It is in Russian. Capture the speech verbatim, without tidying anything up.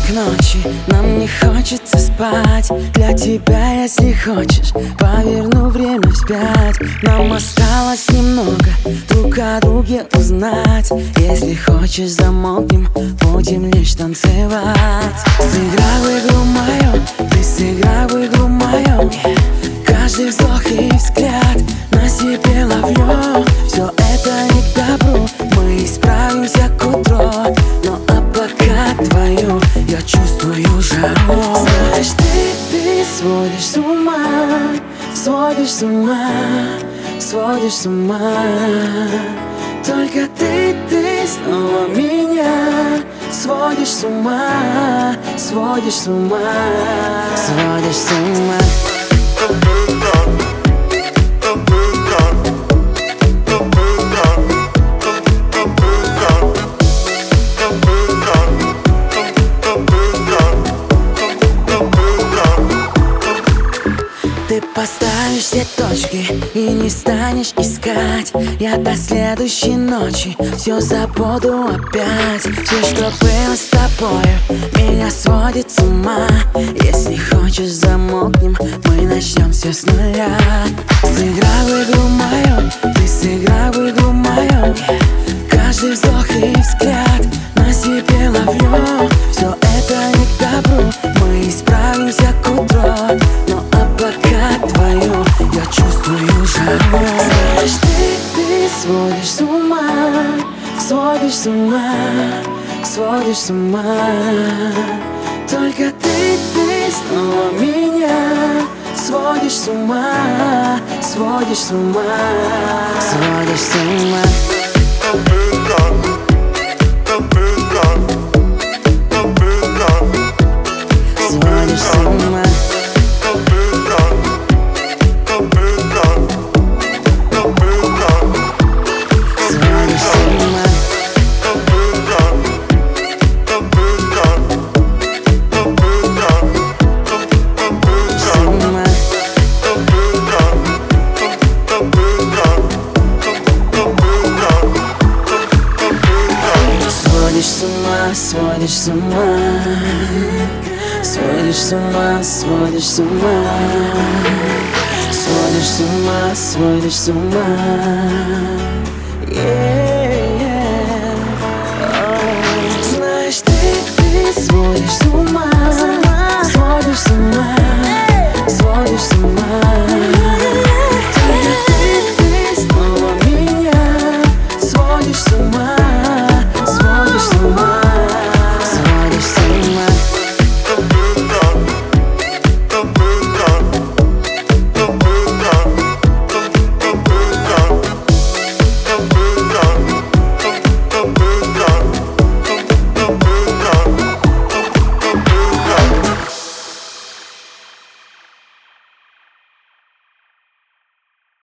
к ночи, нам не хочется спать. Для тебя, если хочешь, поверну время вспять. Нам осталось немного друг о друге узнать. Если хочешь, замолкнем, будем лишь танцевать. Сыграй в игру мою, ты сыграй в игру мою. Каждый вздох и взгляд на себе ловлю. Все это не к добру, мы исправимся к утру. Но а пока твою я чувствую жару. Знаешь, ты, ты сводишь с ума, сводишь с ума, сводишь с ума. Только ты, ты снова меня сводишь с ума, сводишь с ума, сводишь с ума. Ты поставишь все точки и не станешь искать. Я до следующей ночи все забуду опять. Все, что было с тобою, меня сводит с ума. Если хочешь, замолкнем, мы начнем все с нуля. Сыграй в игру мою, ты сыграй в игру мою. Каждый вздох и взгляд на себе ловлю. Все это не к добру, мы исправимся к утру. Но а пока твою я чувствую жару. Знаешь, ты, ты сводишь с ума, сводишь с ума, сводишь с ума. Только ты, ты снова меня сводишь с ума, сводишь с ума, сводишь с ума. Сводишь с ума. Сводишь с ума, сводишь с ума, сводишь с ума, сводишь с ума, сводишь с ума, сводишь с ума. Yeah.